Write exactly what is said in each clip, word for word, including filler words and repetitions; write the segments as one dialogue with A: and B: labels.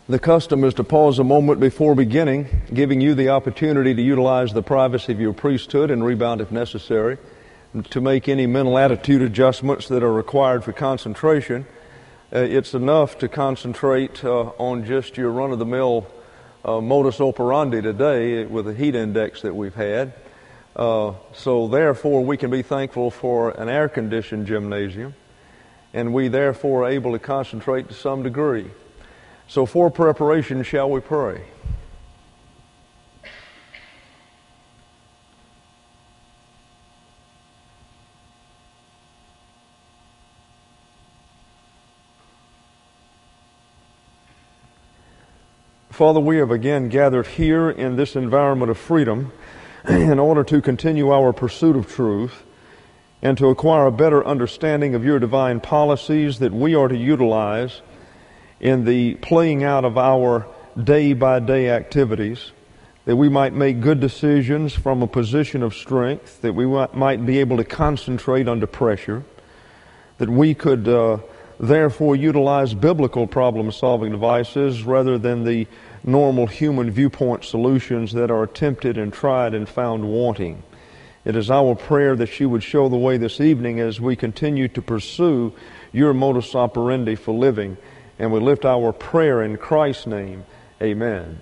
A: The custom is to pause a moment before beginning, giving you the opportunity to utilize the privacy of your priesthood and rebound if necessary, to make any mental attitude adjustments that are required for concentration. Uh, it's enough to concentrate uh, on just your run-of-the-mill uh, modus operandi today with the heat index that we've had. Uh, so therefore, we can be thankful for an air-conditioned gymnasium, and we therefore are able to concentrate to some degree. So for preparation, shall we pray? Father, we have again gathered here in this environment of freedom in order to continue our pursuit of truth and to acquire a better understanding of your divine policies that we are to utilize in the playing out of our day-by-day activities, that we might make good decisions from a position of strength, that we might be able to concentrate under pressure, that we could uh, therefore utilize biblical problem-solving devices rather than the normal human viewpoint solutions that are attempted and tried and found wanting. It is our prayer that you would show the way this evening as we continue to pursue your modus operandi for living. And we lift our prayer in Christ's name. Amen.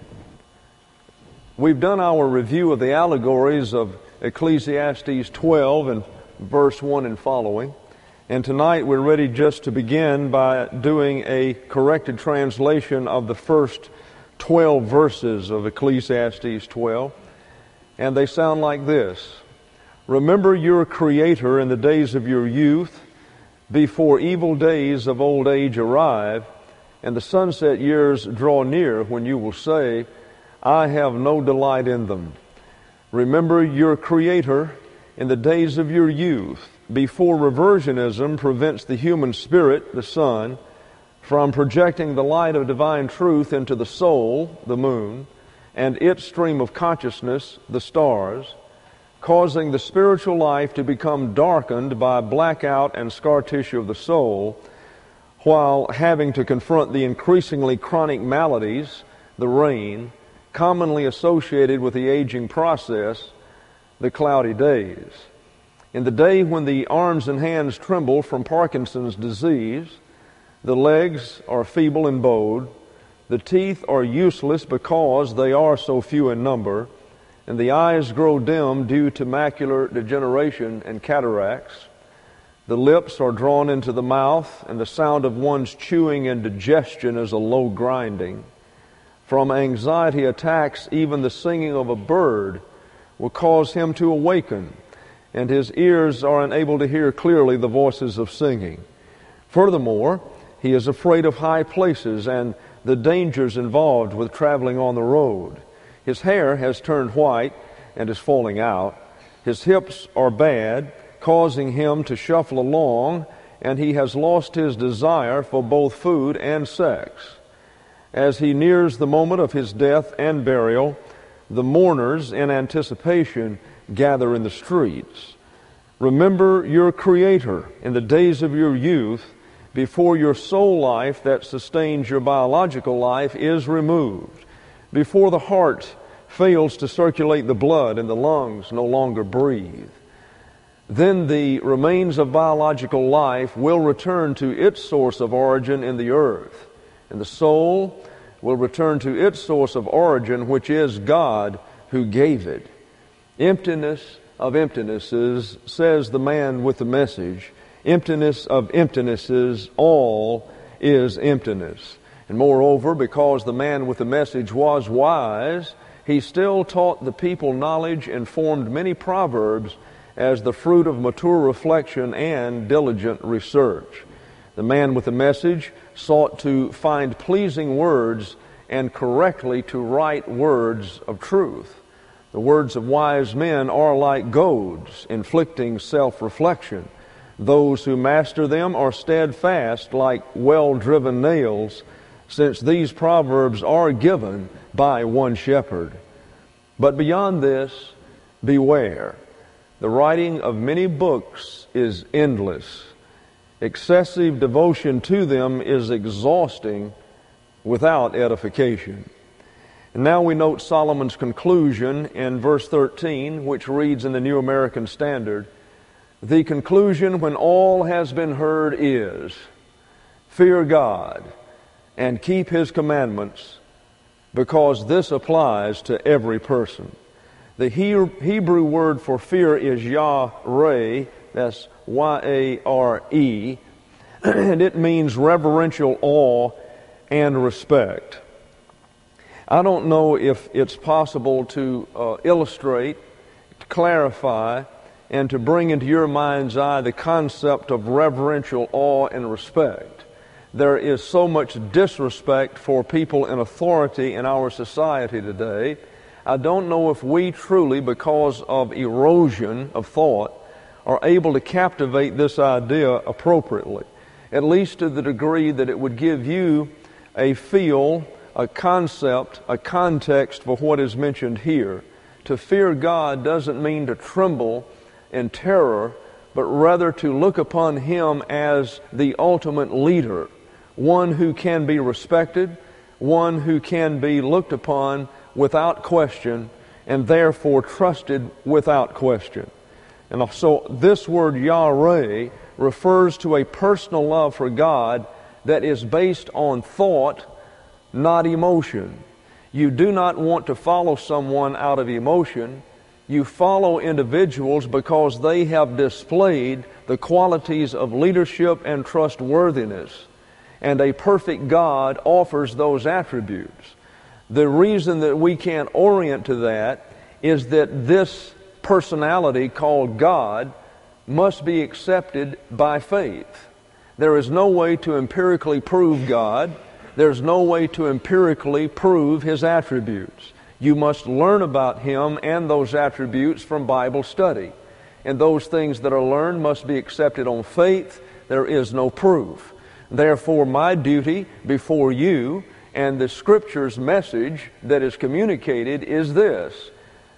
A: We've done our review of the allegories of Ecclesiastes twelve and verse one and following. And tonight we're ready just to begin by doing a corrected translation of the first twelve verses of Ecclesiastes twelve. And they sound like this. Remember your Creator in the days of your youth, before evil days of old age arrive, and the sunset years draw near, when you will say, I have no delight in them. Remember your Creator in the days of your youth, before reversionism prevents the human spirit, the sun, from projecting the light of divine truth into the soul, the moon, and its stream of consciousness, the stars, causing the spiritual life to become darkened by blackout and scar tissue of the soul, while having to confront the increasingly chronic maladies, the rain, commonly associated with the aging process, the cloudy days. In the day when the arms and hands tremble from Parkinson's disease, the legs are feeble and bowed, the teeth are useless because they are so few in number, and the eyes grow dim due to macular degeneration and cataracts. The lips are drawn into the mouth, and the sound of one's chewing and digestion is a low grinding. From anxiety attacks, even the singing of a bird will cause him to awaken, and his ears are unable to hear clearly the voices of singing. Furthermore, he is afraid of high places and the dangers involved with traveling on the road. His hair has turned white and is falling out. His hips are bad, causing him to shuffle along, and he has lost his desire for both food and sex. As he nears the moment of his death and burial, the mourners in anticipation gather in the streets. Remember your Creator in the days of your youth, before your soul life that sustains your biological life is removed, before the heart fails to circulate the blood and the lungs no longer breathe. Then the remains of biological life will return to its source of origin in the earth, and the soul will return to its source of origin, which is God who gave it. Emptiness of emptinesses, says the man with the message, emptiness of emptinesses, all is emptiness. And moreover, because the man with the message was wise, he still taught the people knowledge and formed many proverbs as the fruit of mature reflection and diligent research. The man with the message sought to find pleasing words and correctly to write words of truth. The words of wise men are like goads, inflicting self-reflection. Those who master them are steadfast like well-driven nails, since these proverbs are given by one shepherd. But beyond this, beware. The writing of many books is endless. Excessive devotion to them is exhausting without edification. And now we note Solomon's conclusion in verse thirteen, which reads in the New American Standard, "The conclusion when all has been heard is, fear God and keep His commandments, because this applies to every person." The Hebrew word for fear is Yah-Reh, that's Y A R E, and it means reverential awe and respect. I don't know if it's possible to uh, illustrate, to clarify, and to bring into your mind's eye the concept of reverential awe and respect. There is so much disrespect for people in authority in our society today. I don't know if we truly, because of erosion of thought, are able to captivate this idea appropriately, at least to the degree that it would give you a feel, a concept, a context for what is mentioned here. To fear God doesn't mean to tremble in terror, but rather to look upon Him as the ultimate leader, one who can be respected, one who can be looked upon without question, and therefore trusted without question. And so this word Yah-Reh refers to a personal love for God that is based on thought, not emotion. You do not want to follow someone out of emotion. You follow individuals because they have displayed the qualities of leadership and trustworthiness. And a perfect God offers those attributes. The reason that we can't orient to that is that this personality called God must be accepted by faith. There is no way to empirically prove God. There's no way to empirically prove His attributes. You must learn about Him and those attributes from Bible study. And those things that are learned must be accepted on faith. There is no proof. Therefore, my duty before you and the Scripture's message that is communicated is this.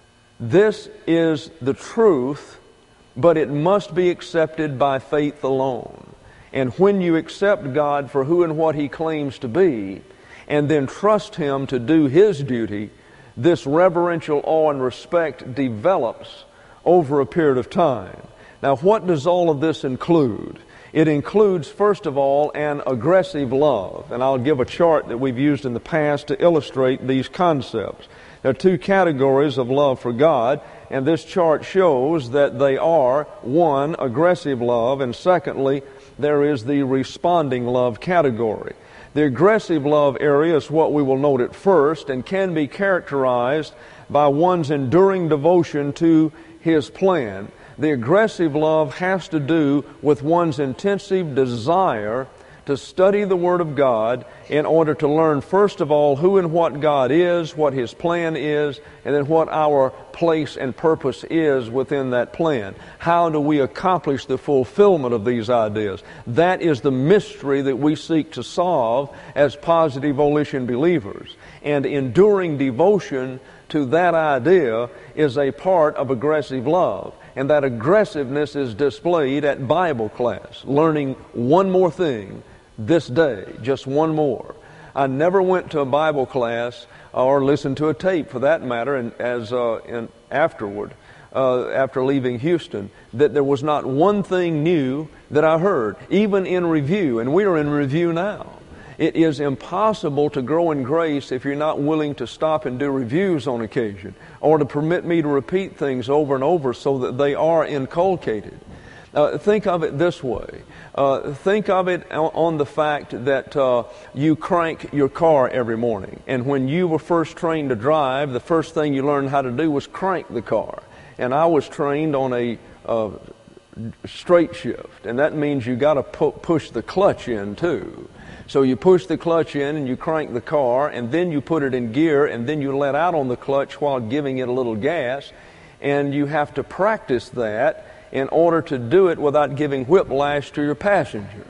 A: This is the truth, but it must be accepted by faith alone. And when you accept God for who and what He claims to be, and then trust Him to do His duty, this reverential awe and respect develops over a period of time. Now, what does all of this include? It includes, first of all, an aggressive love. And I'll give a chart that we've used in the past to illustrate these concepts. There are two categories of love for God, and this chart shows that they are, one, aggressive love, and secondly, there is the responding love category. The aggressive love area is what we will note at first and can be characterized by one's enduring devotion to His plan. The aggressive love has to do with one's intensive desire to study the Word of God in order to learn, first of all, who and what God is, what His plan is, and then what our place and purpose is within that plan. How do we accomplish the fulfillment of these ideas? That is the mystery that we seek to solve as positive volition believers. And enduring devotion to that idea is a part of aggressive love. And that aggressiveness is displayed at Bible class, learning one more thing this day, just one more. I never went to a Bible class or listened to a tape, for that matter, and as uh, in afterward, uh, after leaving Houston, that there was not one thing new that I heard, even in review. And we are in review now. It is impossible to grow in grace if you're not willing to stop and do reviews on occasion, or to permit me to repeat things over and over so that they are inculcated. Uh, think of it this way. Uh, think of it on the fact that uh, you crank your car every morning. And when you were first trained to drive, the first thing you learned how to do was crank the car. And I was trained on a uh, straight shift. And that means you got to pu- push the clutch in too. So you push the clutch in and you crank the car, and then you put it in gear, and then you let out on the clutch while giving it a little gas. And you have to practice that in order to do it without giving whiplash to your passengers.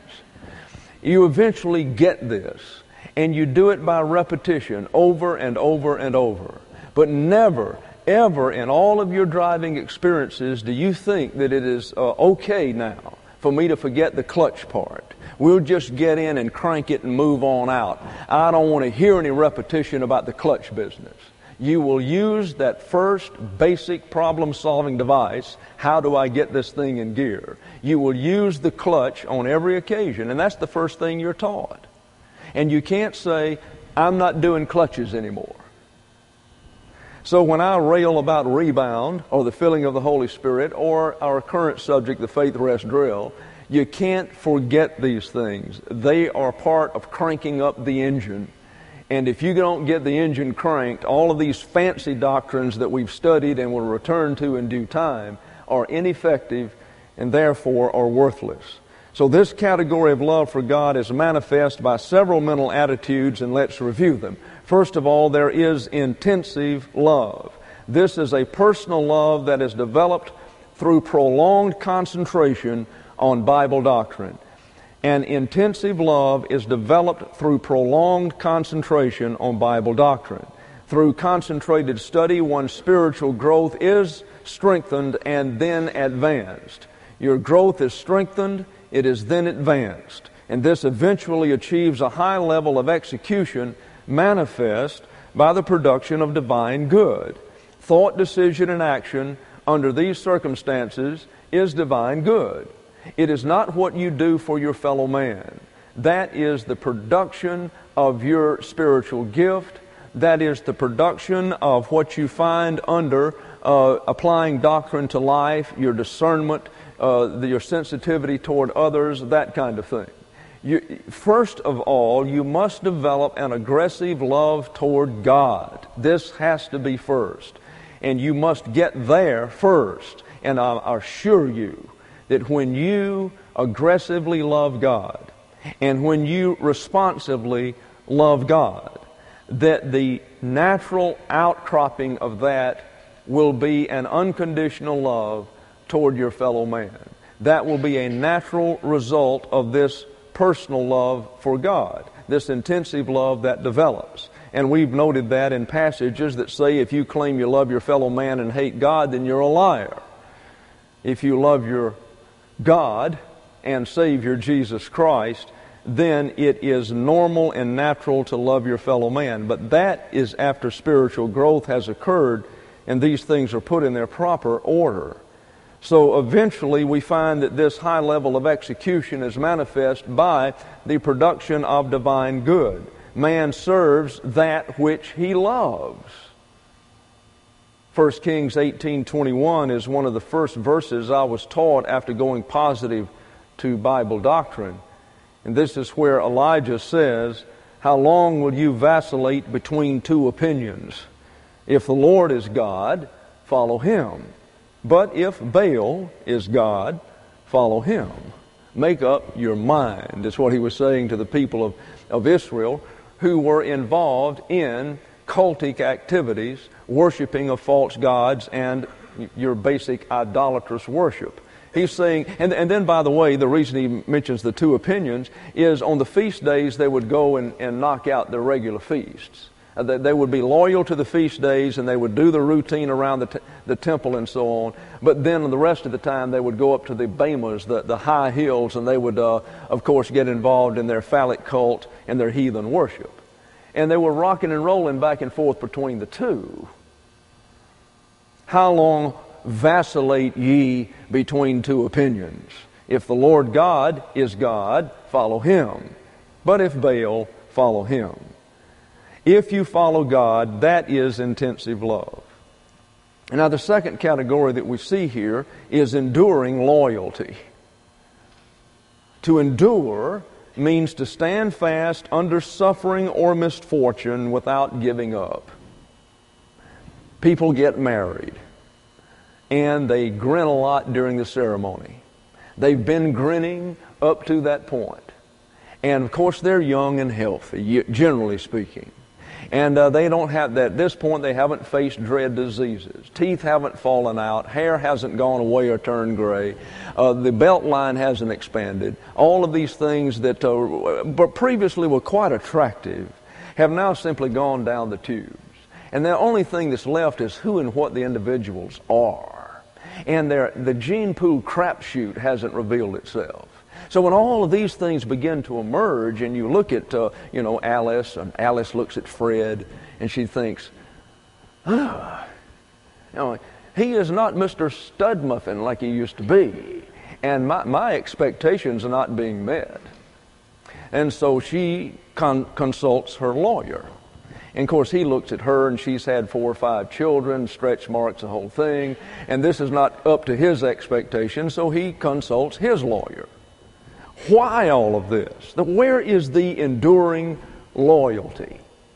A: You eventually get this, and you do it by repetition over and over and over. But never, ever in all of your driving experiences do you think that it is uh, okay now for me to forget the clutch part.
B: We'll just get in and crank it and move on out. I don't want to hear any repetition about the clutch business. You will use that first basic problem-solving device. How do I get this thing in gear? You will use the clutch on every occasion, and that's the first thing you're taught. And you can't say, I'm not doing clutches anymore. So when I rail about rebound or the filling of the Holy Spirit or our current subject, the faith rest drill, you can't forget these things. They are part of cranking up the engine. And if you don't get the engine cranked, all of these fancy doctrines that we've studied and will return to in due time are ineffective and therefore are worthless. So this category of love for God is manifest by several mental attitudes, and let's review them. First of all, there is intensive love. This is a personal love that is developed through prolonged concentration on Bible doctrine. And intensive love is developed through prolonged concentration on Bible doctrine. Through concentrated study, one's spiritual growth is strengthened and then advanced. Your growth is strengthened, it is then advanced. And this eventually achieves a high level of execution manifest by the production of divine good. Thought, decision, and action under these circumstances is divine good. It is not what you do for your fellow man. That is the production of your spiritual gift. That is the production of what you find under uh, applying doctrine to life, your discernment, uh, the, your sensitivity toward others, that kind of thing. You, first of all, you must develop an aggressive love toward God. This has to be first. And you must get there first. And I assure you that when you aggressively love God and when you responsively love God, that the natural outcropping of that will be an unconditional love toward your fellow man. That will be a natural result of this personal love for God, this intensive love that develops. And we've noted that in passages that say if you claim you love your fellow man and hate God, then you're a liar. If you love your God and Savior Jesus Christ, then it is normal and natural to love your fellow man. But that is after spiritual growth has occurred and these things are put in their proper order. So eventually we find that this high level of execution is manifest by the production of divine good. Man serves that which he loves. First Kings eighteen twenty-one is one of the first verses I was taught after going positive to Bible doctrine. And this is where Elijah says, "How long will you vacillate between two opinions? If the Lord is God, follow Him. But if Baal is God, follow him." Make up your mind, is what he was saying to the people of, of Israel who were involved in cultic activities, worshiping of false gods and your basic idolatrous worship. He's saying, and, and then by the way, the reason he mentions the two opinions is on the feast days they would go and, and knock out their regular feasts. Uh, they, they would be loyal to the feast days and they would do the routine around the, t- the temple and so on. But then the rest of the time they would go up to the Bemas, the, the high hills, and they would, uh, of course, get involved in their phallic cult and their heathen worship. And they were rocking and rolling back and forth between the two. How long vacillate ye between two opinions? If the Lord God is God, follow Him. But if Baal, follow him. If you follow God, that is intensive love. Now the second category that we see here is enduring loyalty. To endure means to stand fast under suffering or misfortune without giving up. People get married and they grin a lot during the ceremony. They've been grinning up to that point. And of course they're young and healthy, generally speaking. And uh, they don't have, at this point, they haven't faced dread diseases. Teeth haven't fallen out. Hair hasn't gone away or turned gray. Uh, the belt line hasn't expanded. All of these things that uh, but previously were quite attractive have now simply gone down the tubes. And the only thing that's left is who and what the individuals are. And their, the gene pool crapshoot hasn't revealed itself. So when all of these things begin to emerge, and you look at, uh, you know, Alice, and Alice looks at Fred, and she thinks, ah, you know, he is not Mister Studmuffin like he used to be, and my, my expectations are not being met. And so she con- consults her lawyer. And of course, he looks at her, and she's had four or five children, stretch marks, the whole thing, and this is not up to his expectations, so he consults his lawyer. Why all of this? Where is the enduring loyalty?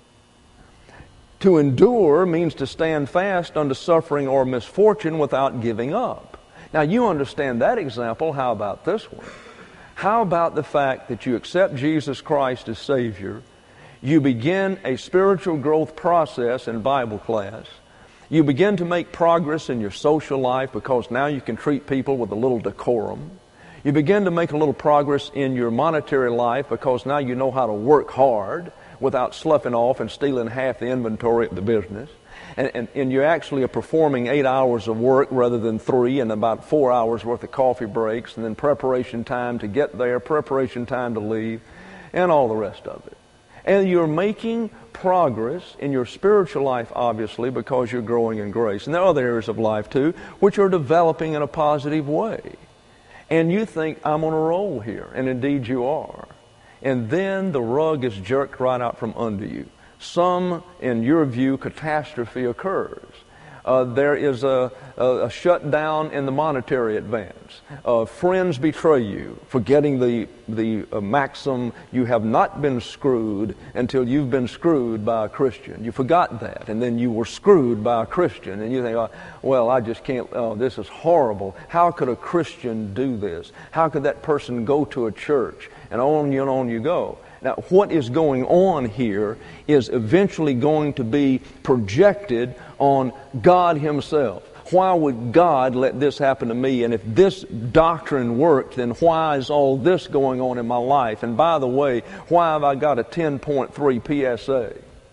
B: To endure means to stand fast under suffering or misfortune without giving up. Now, you understand that example. How about this one? How about the fact that you accept Jesus Christ as Savior? You begin a spiritual growth process in Bible class. You begin to make progress in your social life because now you can treat people with a little decorum. You begin to make a little progress in your monetary life because now you know how to work hard without sloughing off and stealing half the inventory of the business. And, and, and you actually are performing eight hours of work rather than three, and about four hours worth of coffee breaks, and then preparation time to get there, preparation time to leave, and all the rest of it. And you're making progress in your spiritual life, obviously, because you're growing in grace. And there are other areas of life, too, which are developing in a positive way. And you think, I'm on a roll here, and indeed you are. And then the rug is jerked right out from under you. Some, in your view, catastrophe occurs. Uh, there is a, a, a shutdown in the monetary advance. Uh, friends betray you, forgetting the, the uh, maxim, you have not been screwed until you've been screwed by a Christian. You forgot that, and then you were screwed by a Christian. And you think, oh, well, I just can't, oh, this is horrible. How could a Christian do this? How could that person go to a church? And on and on you go. Now, what is going on here is eventually going to be projected on God Himself. Why would God let this happen to me? And if this doctrine worked, then why is all this going on in my life? And by the way, why have I got a ten point three P S A?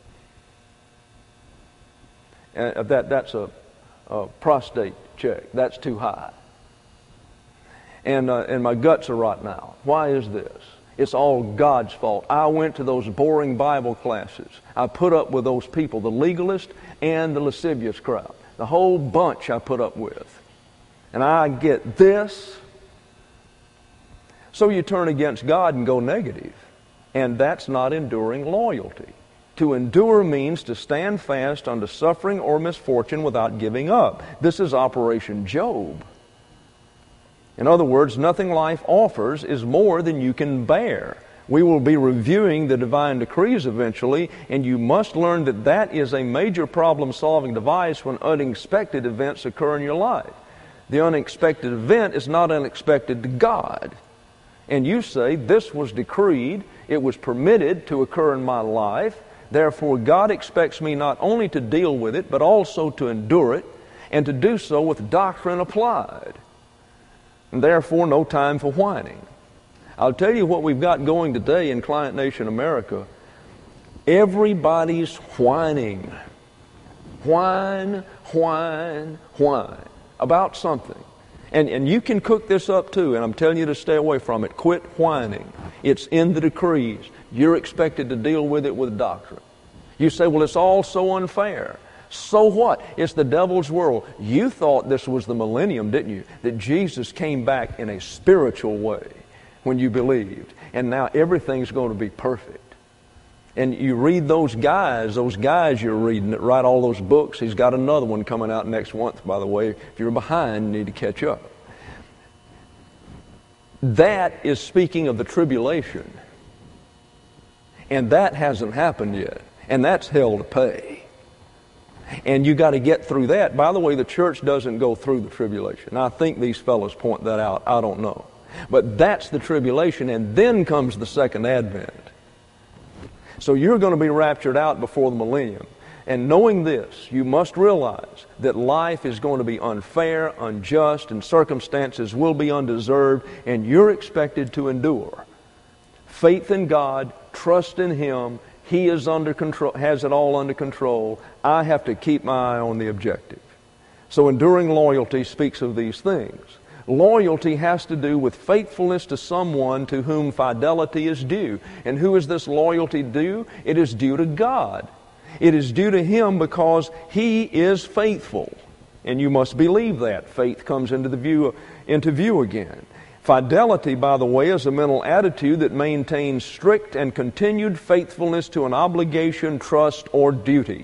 B: And that, that's a, a prostate check. That's too high. And, uh, and my guts are rotten out. Why is this? It's all God's fault. I went to those boring Bible classes. I put up with those people, the legalist and the lascivious crowd. The whole bunch I put up with. And I get this. So you turn against God and go negative. And that's not enduring loyalty. To endure means to stand fast under suffering or misfortune without giving up. This is Operation Job. In other words, nothing life offers is more than you can bear. We will be reviewing the divine decrees eventually, and you must learn that that is a major problem-solving device when unexpected events occur in your life. The unexpected event is not unexpected to God. And you say, this was decreed, it was permitted to occur in my life, therefore God expects me not only to deal with it, but also to endure it, and to do so with doctrine applied. And therefore, no time for whining. I'll tell you what we've got going today in Client Nation America. Everybody's whining. Whine, whine, whine about something. And, and you can cook this up too, and I'm telling you to stay away from it. Quit whining. It's in the decrees. You're expected to deal with it with doctrine. You say, well, it's all so unfair. So what? It's the devil's world. You thought this was the millennium, didn't you? That Jesus came back in a spiritual way when you believed. And now everything's going to be perfect. And you read those guys, those guys you're reading that write all those books. He's got another one coming out next month, by the way. If you're behind, you need to catch up. That is speaking of the tribulation. And that hasn't happened yet. And that's hell to pay. And you got to get through that. By the way, the church doesn't go through the tribulation. I think these fellows point that out. I don't know. But that's the tribulation, and then comes the second advent. So you're going to be raptured out before the millennium. And knowing this, you must realize that life is going to be unfair, unjust, and circumstances will be undeserved, and you're expected to endure. Faith in God, trust in Him. He is under control, has it all under control. I have to keep my eye on the objective. So enduring loyalty speaks of these things. Loyalty has to do with faithfulness to someone to whom fidelity is due. And who is this loyalty due? It is due to God. It is due to Him because He is faithful. And you must believe that. Faith comes into the view, into view again. Fidelity, by the way, is a mental attitude that maintains strict and continued faithfulness to an obligation, trust, or duty.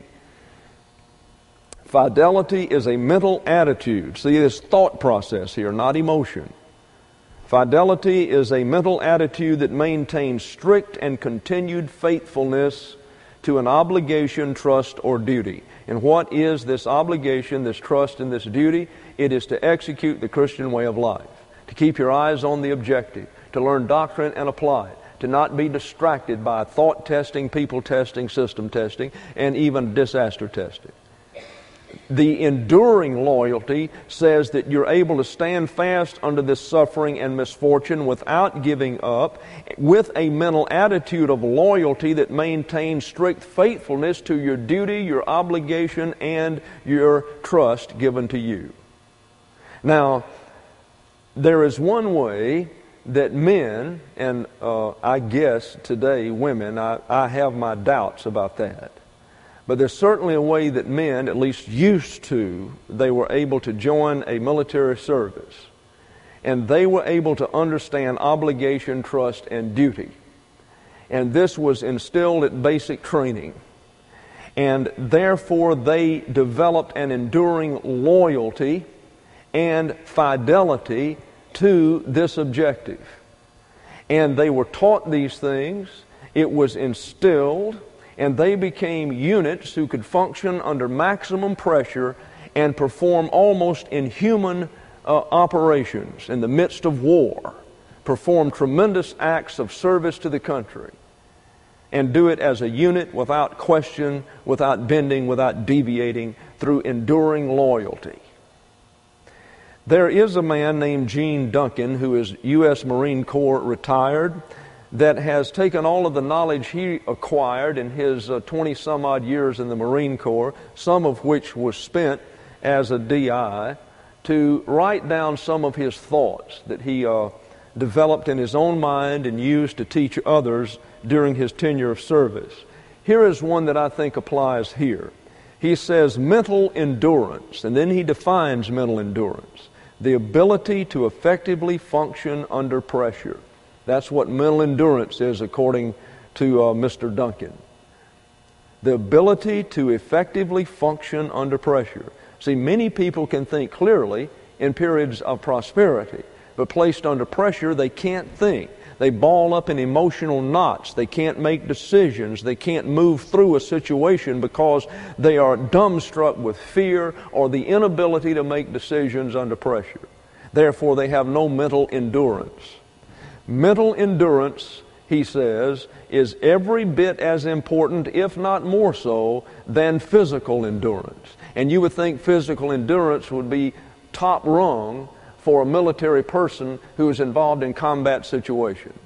B: Fidelity is a mental attitude. See this thought process here, not emotion. Fidelity is a mental attitude that maintains strict and continued faithfulness to an obligation, trust, or duty. And what is this obligation, this trust, and this duty? It is to execute the Christian way of life, to keep your eyes on the objective, to learn doctrine and apply it, to not be distracted by thought testing, people testing, system testing, and even disaster testing. The enduring loyalty says that you're able to stand fast under this suffering and misfortune without giving up, with a mental attitude of loyalty that maintains strict faithfulness to your duty, your obligation, and your trust given to you. Now, there is one way that men, and uh, I guess today women, I, I have my doubts about that. But there's certainly a way that men, at least used to, they were able to join a military service. And they were able to understand obligation, trust, and duty. And this was instilled at basic training. And therefore they developed an enduring loyalty and fidelity to this objective. And they were taught these things. It was instilled. And they became units who could function under maximum pressure and perform almost inhuman uh, operations in the midst of war, perform tremendous acts of service to the country, and do it as a unit without question, without bending, without deviating, through enduring loyalty. There is a man named Gene Duncan who is U S Marine Corps retired, that has taken all of the knowledge he acquired in his uh, twenty some odd years in the Marine Corps, some of which was spent as a D I, to write down some of his thoughts that he uh, developed in his own mind and used to teach others during his tenure of service. Here is one that I think applies here. He says mental endurance, and then he defines mental endurance: the ability to effectively function under pressure. That's what mental endurance is, according to uh, Mister Duncan. The ability to effectively function under pressure. See, many people can think clearly in periods of prosperity, but placed under pressure, they can't think. They ball up in emotional knots. They can't make decisions. They can't move through a situation because they are dumbstruck with fear or the inability to make decisions under pressure. Therefore, they have no mental endurance. Mental endurance, he says, is every bit as important, if not more so, than physical endurance. And you would think physical endurance would be top rung for a military person who is involved in combat situations.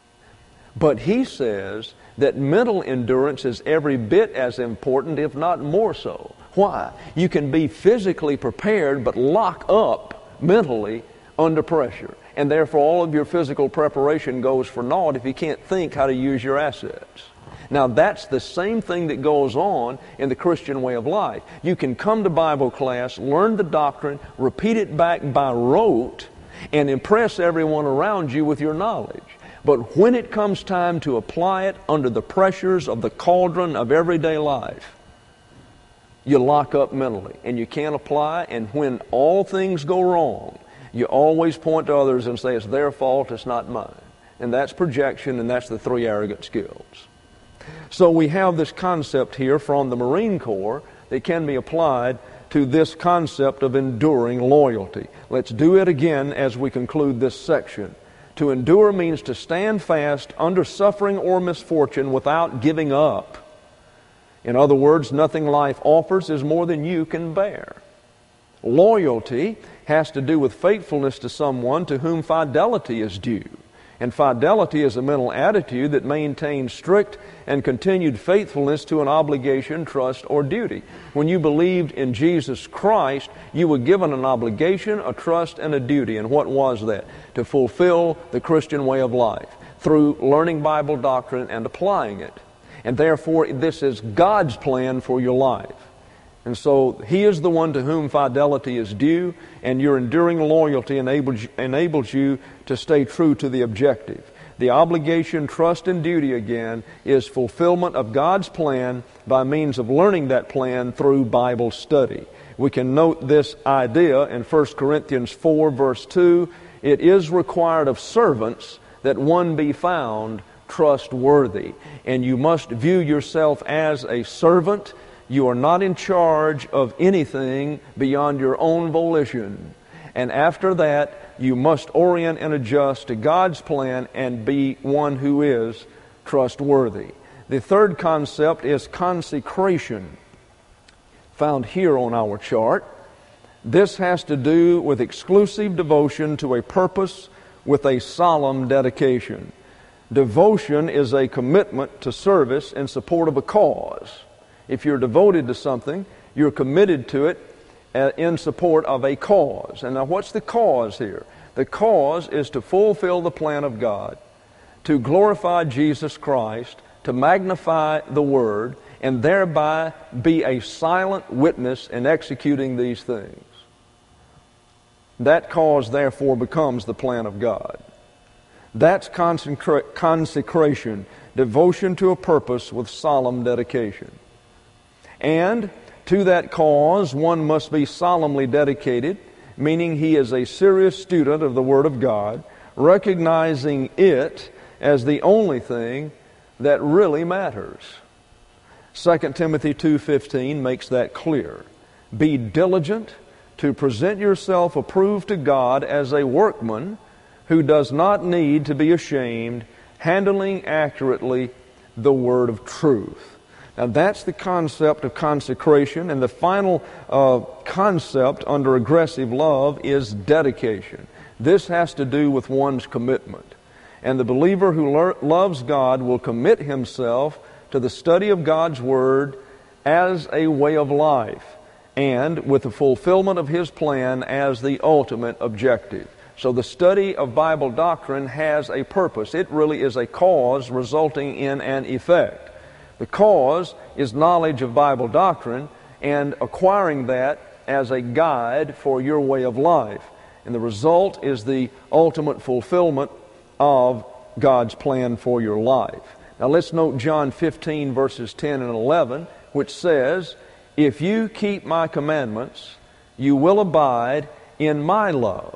B: But he says that mental endurance is every bit as important, if not more so. Why? You can be physically prepared but lock up mentally under pressure. And therefore all of your physical preparation goes for naught if you can't think how to use your assets. Now that's the same thing that goes on in the Christian way of life. You can come to Bible class, learn the doctrine, repeat it back by rote, and impress everyone around you with your knowledge. But when it comes time to apply it under the pressures of the cauldron of everyday life, you lock up mentally and you can't apply. And when all things go wrong, you always point to others and say, it's their fault, it's not mine. And that's projection, and that's the three arrogant skills. So we have this concept here from the Marine Corps that can be applied to this concept of enduring loyalty. Let's do it again as we conclude this section. To endure means to stand fast under suffering or misfortune without giving up. In other words, nothing life offers is more than you can bear. Loyalty has to do with faithfulness to someone to whom fidelity is due. And fidelity is a mental attitude that maintains strict and continued faithfulness to an obligation, trust, or duty. When you believed in Jesus Christ, you were given an obligation, a trust, and a duty. And what was that? To fulfill the Christian way of life through learning Bible doctrine and applying it. And therefore, this is God's plan for your life. And so He is the one to whom fidelity is due, and your enduring loyalty enables, enables you to stay true to the objective. The obligation, trust, and duty, again, is fulfillment of God's plan by means of learning that plan through Bible study. We can note this idea in First Corinthians four, verse two. It is required of servants that one be found trustworthy. And you must view yourself as a servant. You are not in charge of anything beyond your own volition. And after that, you must orient and adjust to God's plan and be one who is trustworthy. The third concept is consecration, found here on our chart. This has to do with exclusive devotion to a purpose with a solemn dedication. Devotion is a commitment to service in support of a cause. If you're devoted to something, you're committed to it in support of a cause. And now what's the cause here? The cause is to fulfill the plan of God, to glorify Jesus Christ, to magnify the Word, and thereby be a silent witness in executing these things. That cause, therefore, becomes the plan of God. That's consecra- consecration, devotion to a purpose with solemn dedication. And to that cause, one must be solemnly dedicated, meaning he is a serious student of the Word of God, recognizing it as the only thing that really matters. Second Timothy two fifteen makes that clear. Be diligent to present yourself approved to God as a workman who does not need to be ashamed, handling accurately the word of truth. Now that's the concept of consecration, and the final uh, concept under aggressive love is dedication. This has to do with one's commitment. And the believer who lo- loves God will commit himself to the study of God's Word as a way of life, and with the fulfillment of His plan as the ultimate objective. So the study of Bible doctrine has a purpose. It really is a cause resulting in an effect. The cause is knowledge of Bible doctrine and acquiring that as a guide for your way of life. And the result is the ultimate fulfillment of God's plan for your life. Now let's note John fifteen, verses ten and eleven, which says, "If you keep my commandments, you will abide in my love,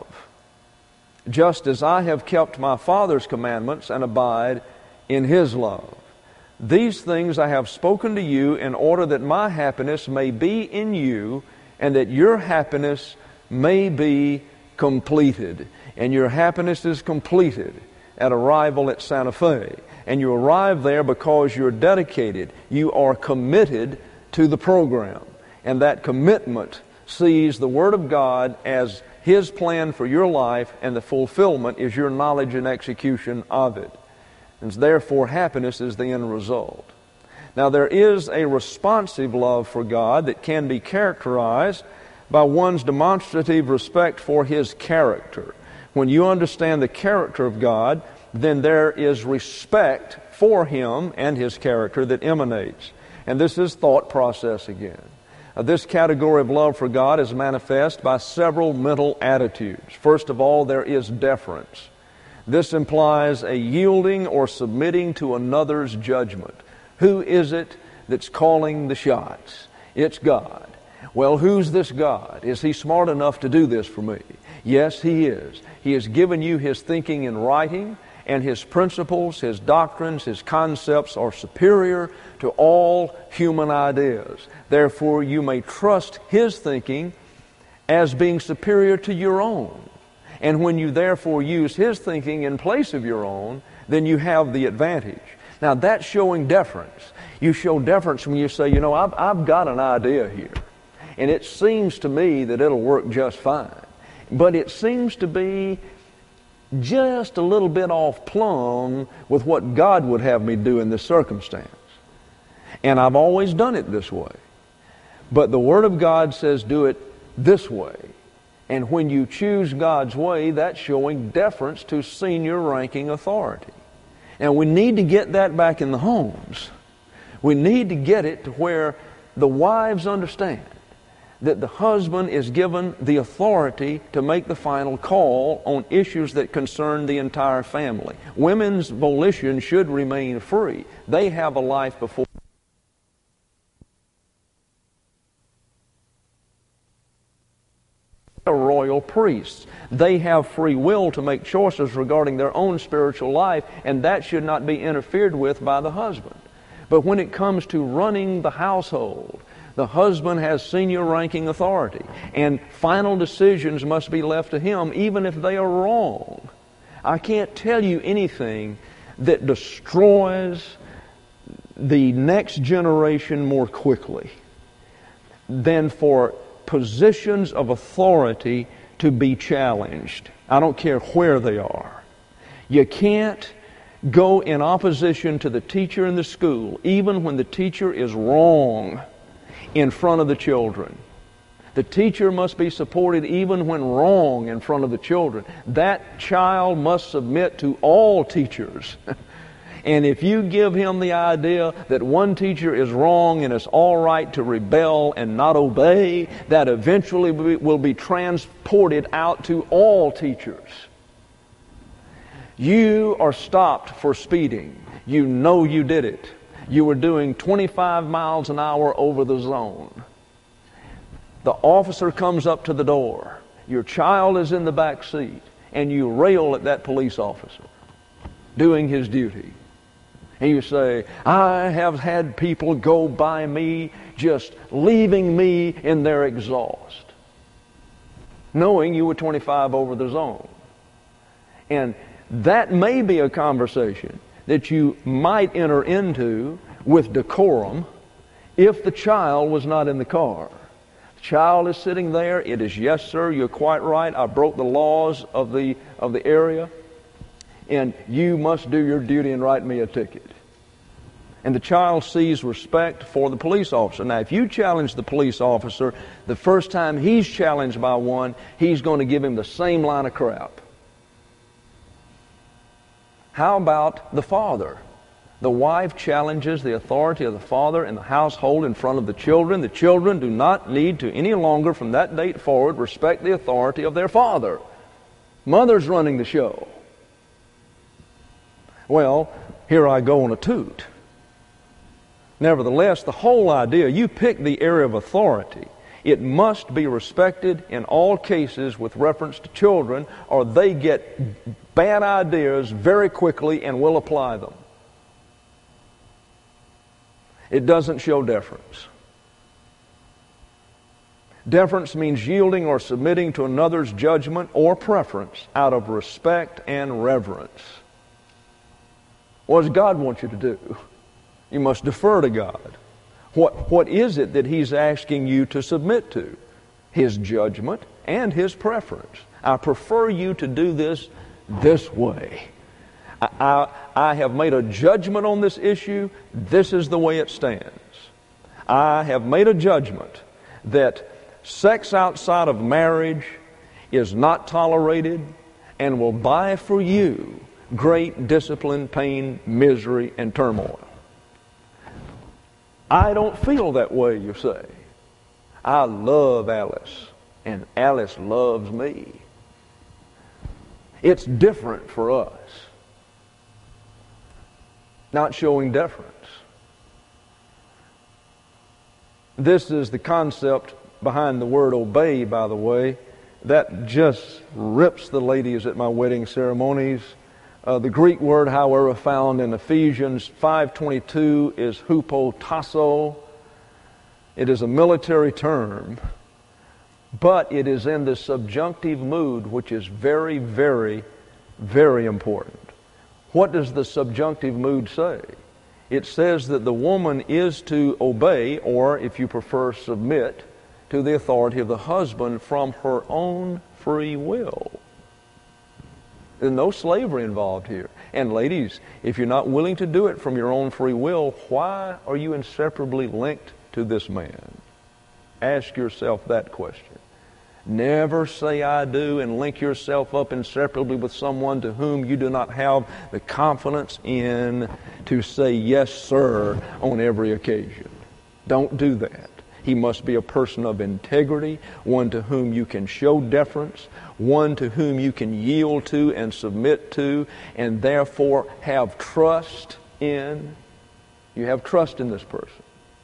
B: just as I have kept my Father's commandments and abide in His love. These things I have spoken to you in order that my happiness may be in you and that your happiness may be completed." And your happiness is completed at arrival at Santa Fe. And you arrive there because you're dedicated. You are committed to the program. And that commitment sees the Word of God as His plan for your life, and the fulfillment is your knowledge and execution of it. And therefore, happiness is the end result. Now, there is a responsive love for God that can be characterized by one's demonstrative respect for His character. When you understand the character of God, then there is respect for Him and His character that emanates. And this is thought process again. Uh, this category of love for God is manifest by several mental attitudes. First of all, there is deference. This implies a yielding or submitting to another's judgment. Who is it that's calling the shots? It's God. Well, who's this God? Is He smart enough to do this for me? Yes, He is. He has given you His thinking in writing, and His principles, His doctrines, His concepts are superior to all human ideas. Therefore, you may trust His thinking as being superior to your own. And when you therefore use His thinking in place of your own, then you have the advantage. Now, that's showing deference. You show deference when you say, you know, I've, I've got an idea here, and it seems to me that it'll work just fine. But it seems to be just a little bit off plumb with what God would have me do in this circumstance. And I've always done it this way. But the Word of God says do it this way. And when you choose God's way, that's showing deference to senior ranking authority. And we need to get that back in the homes. We need to get it to where the wives understand that the husband is given the authority to make the final call on issues that concern the entire family. Women's volition should remain free. They have a life before royal priests. They have free will to make choices regarding their own spiritual life, and that should not be interfered with by the husband. But when it comes to running the household, the husband has senior ranking authority, and final decisions must be left to him, even if they are wrong. I can't tell you anything that destroys the next generation more quickly than for positions of authority to be challenged. I don't care where they are. You can't go in opposition to the teacher in the school, even when the teacher is wrong, in front of the children. The teacher must be supported even when wrong in front of the children. That child must submit to all teachers. And if you give him the idea that one teacher is wrong and it's all right to rebel and not obey, that eventually will be transported out to all teachers. You are stopped for speeding. You know you did it. You were doing twenty-five miles an hour over the zone. The officer comes up to the door. Your child is in the back seat, and you rail at that police officer doing his duty. And you say, I have had people go by me just leaving me in their exhaust, knowing you were twenty-five over the zone. And that may be a conversation that you might enter into with decorum if the child was not in the car. The child is sitting there. It is, yes, sir, you're quite right. I broke the laws of the, of the area, and you must do your duty and write me a ticket. And the child sees respect for the police officer. Now, if you challenge the police officer, the first time he's challenged by one, he's going to give him the same line of crap. How about the father? The wife challenges the authority of the father in the household in front of the children. The children do not need to any longer from that date forward respect the authority of their father. Mother's running the show. Well, here I go on a toot. Nevertheless, the whole idea, you pick the area of authority. It must be respected in all cases with reference to children, or they get bad ideas very quickly and will apply them. It doesn't show deference. Deference means yielding or submitting to another's judgment or preference out of respect and reverence. What does God want you to do? You must defer to God. What, what is it that He's asking you to submit to? His judgment and His preference. I prefer you to do this this way. I, I, I have made a judgment on this issue. This is the way it stands. I have made a judgment that sex outside of marriage is not tolerated and will buy for you great discipline, pain, misery, and turmoil. I don't feel that way, you say. I love Alice, and Alice loves me. It's different for us. Not showing deference. This is the concept behind the word obey, by the way. That just rips the ladies at my wedding ceremonies. Uh, the Greek word, however, found in Ephesians five twenty-two is hupotasso. It is a military term, but it is in the subjunctive mood, which is very, very, very important. What does the subjunctive mood say? It says that the woman is to obey, or if you prefer, submit, to the authority of the husband from her own free will. There's no slavery involved here. And ladies, if you're not willing to do it from your own free will, why are you inseparably linked to this man? Ask yourself that question. Never say I do and link yourself up inseparably with someone to whom you do not have the confidence in to say yes, sir, on every occasion. Don't do that. He must be a person of integrity, one to whom you can show deference, one to whom you can yield to and submit to, and therefore have trust in. You have trust in this person.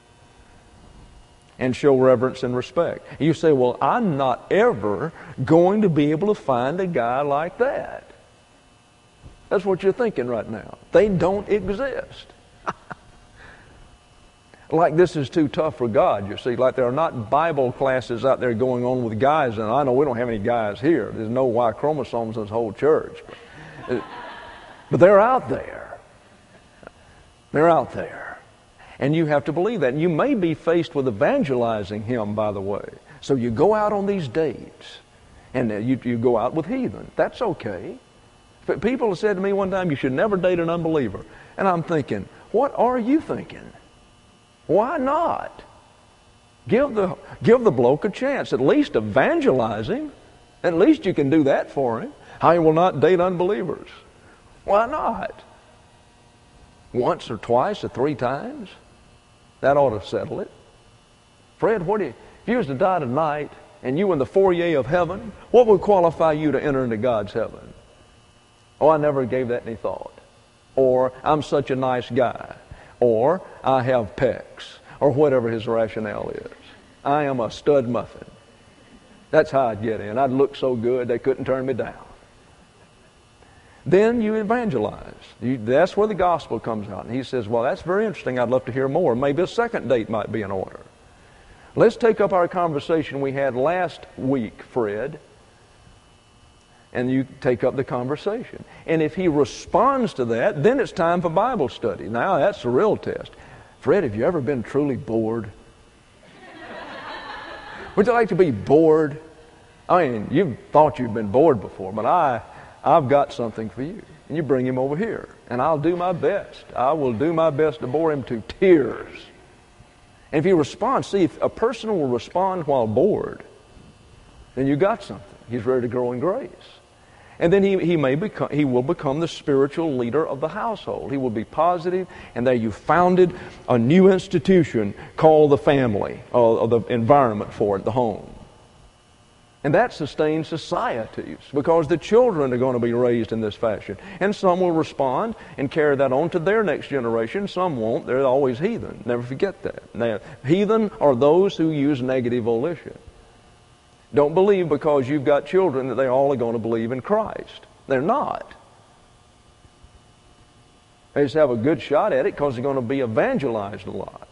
B: And show reverence and respect. You say, well, I'm not ever going to be able to find a guy like that. That's what you're thinking right now. They don't exist. Like this is too tough for God, you see. Like there are not Bible classes out there going on with guys, and I know we don't have any guys here. There's no Y chromosomes in this whole church. But, but they're out there. They're out there. And you have to believe that. And you may be faced with evangelizing him, by the way. So you go out on these dates, and you, you go out with heathen. That's okay. But people have said to me one time, you should never date an unbeliever. And I'm thinking, what are you thinking? Why not? Give the, give the bloke a chance. At least evangelize him. At least you can do that for him. I will not date unbelievers. Why not? Once or twice or three times? That ought to settle it. Fred, what do you, if you was to die tonight and you were in the foyer of heaven, what would qualify you to enter into God's heaven? Oh, I never gave that any thought. Or, I'm such a nice guy. Or, I have pecs. Or whatever his rationale is. I am a stud muffin. That's how I'd get in. I'd look so good they couldn't turn me down. Then you evangelize. You, that's where the gospel comes out. And he says, well, that's very interesting. I'd love to hear more. Maybe a second date might be in order. Let's take up our conversation we had last week, Fred. And you take up the conversation. And if he responds to that, then it's time for Bible study. Now, that's the real test. Fred, have you ever been truly bored? Would you like to be bored? I mean, you've thought you've been bored before, but I... I've got something for you. And you bring him over here. And I'll do my best. I will do my best to bore him to tears. And if he responds, see, if a person will respond while bored, then you got something. He's ready to grow in grace. And then he, he may become, he will become the spiritual leader of the household. He will be positive, and there you founded a new institution called the family, or, or the environment for it, the home. And that sustains societies because the children are going to be raised in this fashion. And some will respond and carry that on to their next generation. Some won't. They're always heathen. Never forget that. Now, heathen are those who use negative volition. Don't believe because you've got children that they all are going to believe in Christ. They're not. They just have a good shot at it because they're going to be evangelized a lot.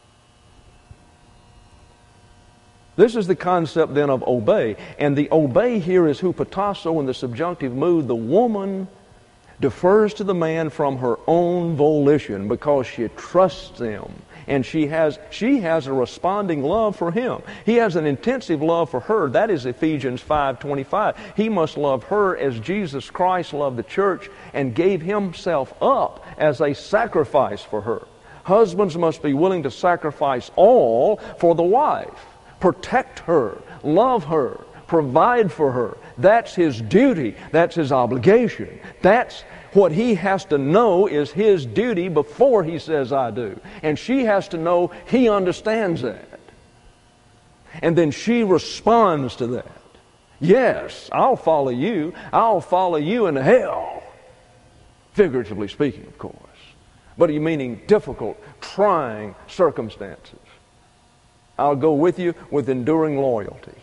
B: This is the concept then of obey. And the obey here is hupotasso in the subjunctive mood. The woman defers to the man from her own volition because she trusts him. And she has, she has a responding love for him. He has an intensive love for her. That is Ephesians five twenty-five. He must love her as Jesus Christ loved the church and gave himself up as a sacrifice for her. Husbands must be willing to sacrifice all for the wife. Protect her, love her, provide for her. That's his duty. That's his obligation. That's what he has to know is his duty before he says, I do. And she has to know he understands that. And then she responds to that. Yes, I'll follow you. I'll follow you into hell. Figuratively speaking, of course. But you meaning difficult, trying circumstances. I'll go with you with enduring loyalty.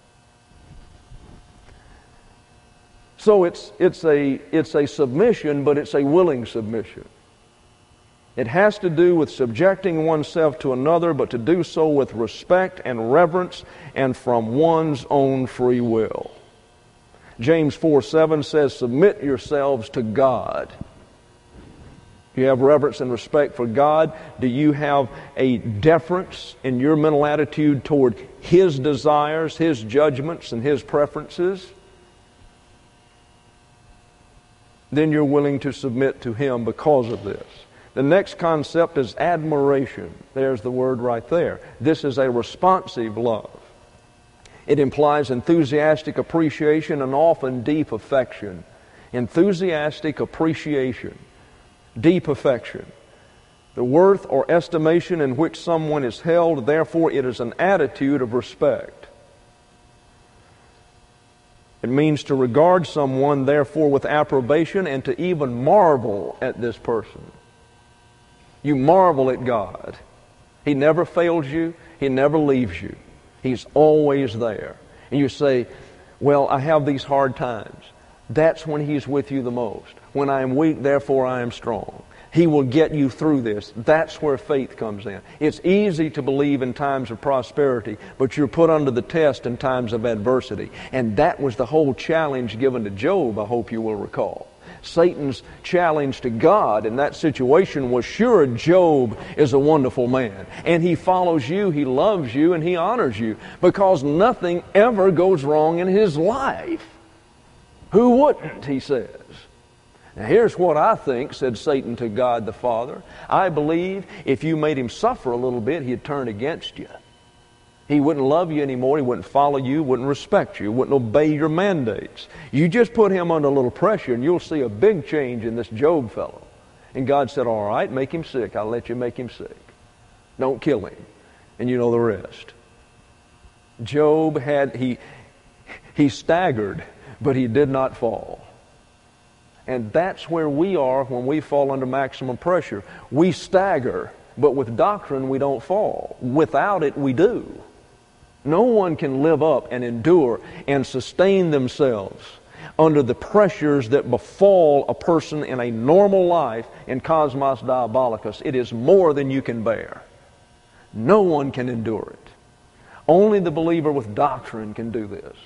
B: So it's, it's, a, it's a submission, but it's a willing submission. It has to do with subjecting oneself to another, but to do so with respect and reverence and from one's own free will. James four seven says, submit yourselves to God. Do you have reverence and respect for God? Do you have a deference in your mental attitude toward His desires, His judgments, and His preferences? then you're willing to submit to Him because of this. The next concept is admiration. There's the word right there. This is a responsive love. It implies enthusiastic appreciation and often deep affection. Enthusiastic appreciation, deep affection. The worth or estimation in which someone is held, therefore it is an attitude of respect. It means to regard someone, therefore, with approbation and to even marvel at this person. You marvel at God. He never fails you. He never leaves you. He's always there. And you say, well, I have these hard times. That's when He's with you the most. When I am weak, therefore I am strong. He will get you through this. That's where faith comes in. It's easy to believe in times of prosperity, but you're put under the test in times of adversity. And that was the whole challenge given to Job, I hope you will recall. Satan's challenge to God in that situation was, sure, Job is a wonderful man, and he follows you, he loves you, and he honors you, because nothing ever goes wrong in his life. Who wouldn't, he says. Now here's what I think, said Satan to God the Father. I believe if you made him suffer a little bit, he'd turn against you. He wouldn't love you anymore. He wouldn't follow you, wouldn't respect you, wouldn't obey your mandates. You just put him under a little pressure and you'll see a big change in this Job fellow. And God said, all right, make him sick. I'll let you make him sick. Don't kill him. And you know the rest. Job had, he, he staggered, but he did not fall. And that's where we are when we fall under maximum pressure. We stagger, but with doctrine we don't fall. Without it, we do. No one can live up and endure and sustain themselves under the pressures that befall a person in a normal life in Cosmos Diabolicus. It is more than you can bear. No one can endure it. Only the believer with doctrine can do this.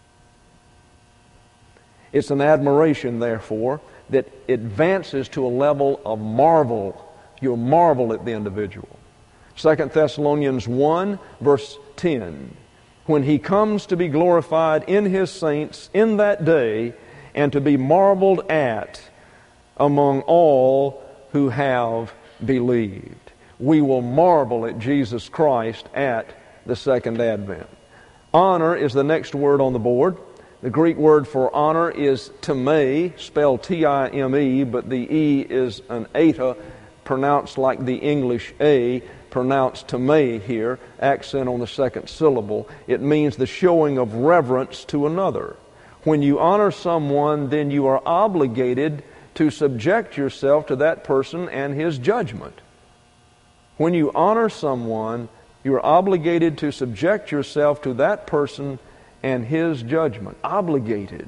B: It's an admiration, therefore, that advances to a level of marvel. You marvel at the individual. Second Thessalonians one, verse ten. When He comes to be glorified in His saints in that day, and to be marveled at among all who have believed. We will marvel at Jesus Christ at the second advent. Honor is the next word on the board. The Greek word for honor is time, spelled T I M E, but the E is an eta, pronounced like the English A, pronounced time here, accent on the second syllable. It means the showing of reverence to another. When you honor someone, then you are obligated to subject yourself to that person and his judgment. When you honor someone, you are obligated to subject yourself to that person and his judgment. Obligated.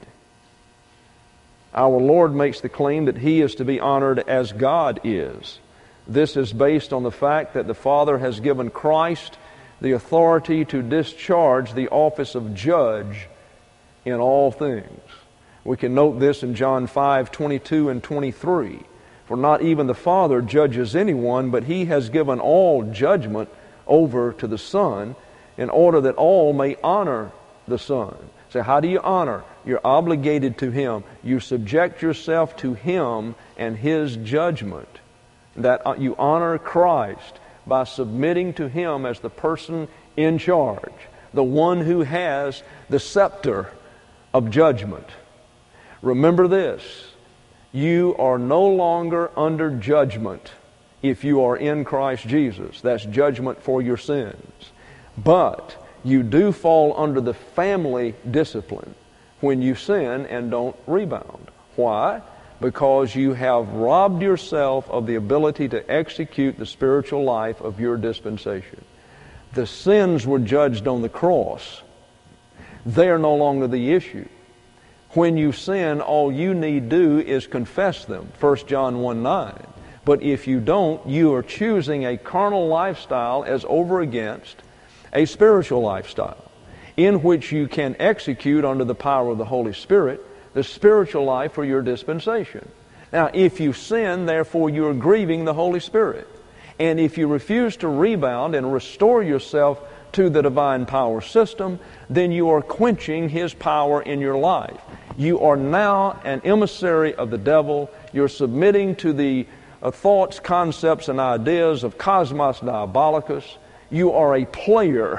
B: Our Lord makes the claim that He is to be honored as God is. This is based on the fact that the Father has given Christ the authority to discharge the office of judge in all things. We can note this in John five, twenty-two and twenty-three. For not even the Father judges anyone, but He has given all judgment over to the Son, in order that all may honor the Son. So how do you honor? You're obligated to Him. You subject yourself to Him and His judgment. That you honor Christ by submitting to Him as the person in charge, the one who has the scepter of judgment. Remember this, you are no longer under judgment if you are in Christ Jesus. That's judgment for your sins. But you do fall under the family discipline when you sin and don't rebound. Why? Because you have robbed yourself of the ability to execute the spiritual life of your dispensation. The sins were judged on the cross. They are no longer the issue. When you sin, all you need do is confess them. First John one nine. But if you don't, you are choosing a carnal lifestyle as over against a spiritual lifestyle, in which you can execute under the power of the Holy Spirit the spiritual life for your dispensation. Now, if you sin, therefore you are grieving the Holy Spirit. And if you refuse to rebound and restore yourself to the divine power system, then you are quenching his power in your life. You are now an emissary of the devil. You're submitting to the uh, thoughts, concepts, and ideas of Cosmos Diabolicus. You are a player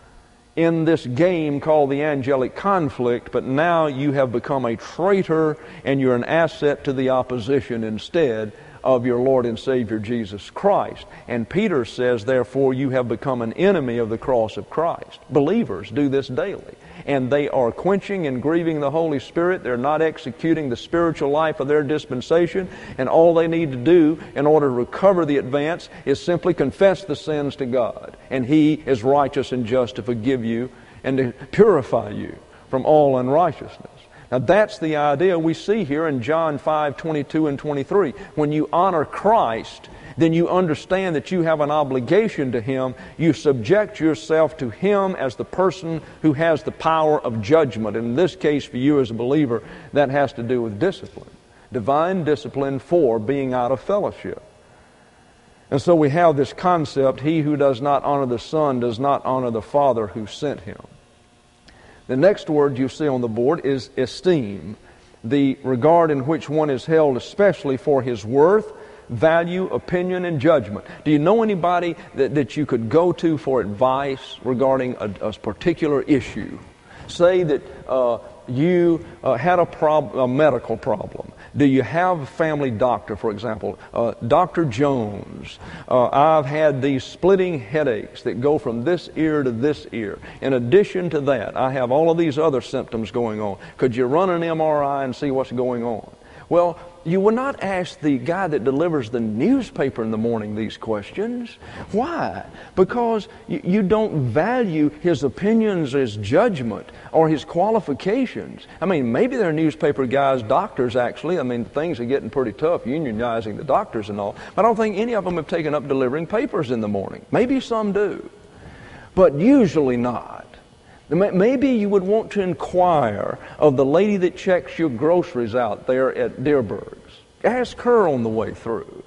B: in this game called the angelic conflict, but now you have become a traitor and you're an asset to the opposition instead of your Lord and Savior Jesus Christ. And Peter says, therefore, you have become an enemy of the cross of Christ. Believers do this daily. And they are quenching and grieving the Holy Spirit. They're not executing the spiritual life of their dispensation. And all they need to do in order to recover the advance is simply confess the sins to God. And He is righteous and just to forgive you and to purify you from all unrighteousness. Now that's the idea we see here in John five, twenty-two and twenty-three. When you honor Christ, then you understand that you have an obligation to Him. You subject yourself to Him as the person who has the power of judgment. In this case, for you as a believer, that has to do with discipline. Divine discipline for being out of fellowship. And so we have this concept, he who does not honor the Son does not honor the Father who sent Him. The next word you see on the board is esteem, the regard in which one is held especially for his worth, value, opinion, and judgment. Do you know anybody that, that you could go to for advice regarding a, a particular issue? Say that uh, you uh, had a, prob- a medical problem. Do you have a family doctor, for example? Uh, Doctor Jones, uh, I've had these splitting headaches that go from this ear to this ear. In addition to that, I have all of these other symptoms going on. Could you run an M R I and see what's going on? Well, you will not ask the guy that delivers the newspaper in the morning these questions. Why? Because you, you don't value his opinions, his judgment, or his qualifications. I mean, maybe there are newspaper guys, doctors actually. I mean, things are getting pretty tough, unionizing the doctors and all. But I don't think any of them have taken up delivering papers in the morning. Maybe some do, but usually not. Maybe you would want to inquire of the lady that checks your groceries out there at Dearborg's. Ask her on the way through.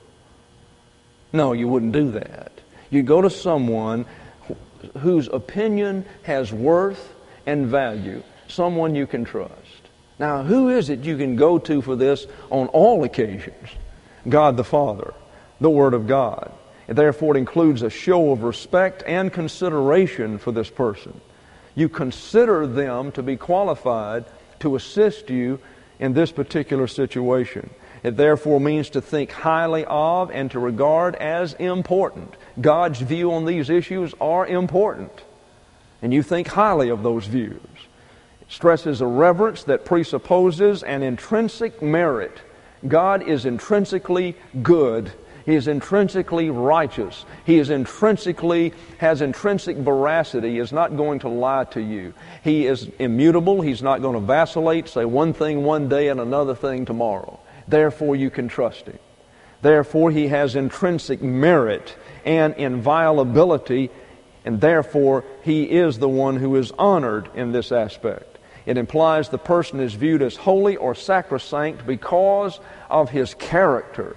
B: No, you wouldn't do that. You go to someone whose opinion has worth and value, someone you can trust. Now, who is it you can go to for this on all occasions? God the Father, the Word of God. And therefore, it includes a show of respect and consideration for this person. You consider them to be qualified to assist you in this particular situation. It therefore means to think highly of and to regard as important. God's view on these issues are important, and you think highly of those views. It stresses a reverence that presupposes an intrinsic merit. God is intrinsically good. He is intrinsically righteous. He is intrinsically, has intrinsic veracity. He is not going to lie to you. He is immutable. He's not going to vacillate, say one thing one day and another thing tomorrow. Therefore, you can trust Him. Therefore, He has intrinsic merit and inviolability, and therefore, He is the one who is honored in this aspect. It implies the person is viewed as holy or sacrosanct because of His character.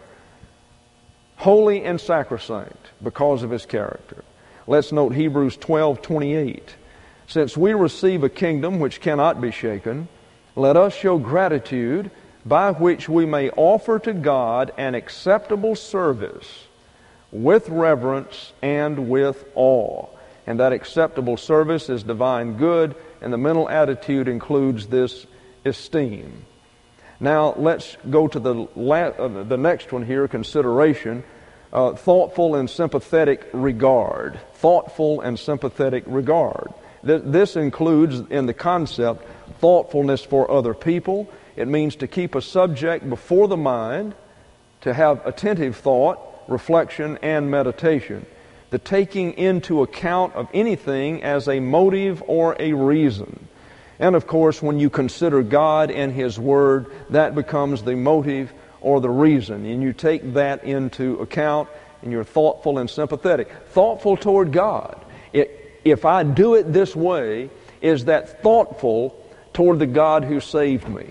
B: Holy and sacrosanct because of His character. Let's note Hebrews twelve twenty-eight. Since we receive a kingdom which cannot be shaken, let us show gratitude by which we may offer to God an acceptable service with reverence and with awe. And that acceptable service is divine good, and the mental attitude includes this esteem. Now, let's go to the la- uh, the next one here, consideration. Uh, thoughtful and sympathetic regard. Thoughtful and sympathetic regard. Th- this includes, in the concept, thoughtfulness for other people. It means to keep a subject before the mind, to have attentive thought, reflection, and meditation. The taking into account of anything as a motive or a reason. And of course, when you consider God and His Word, that becomes the motive or the reason. And you take that into account, and you're thoughtful and sympathetic. Thoughtful toward God. It, if I do it this way, is that thoughtful toward the God who saved me?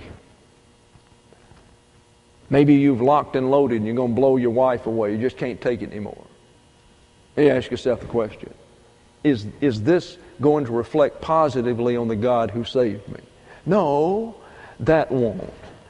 B: Maybe you've locked and loaded and you're going to blow your wife away. You just can't take it anymore. You ask yourself the question. is, is this going to reflect positively on the God who saved me? No, that won't.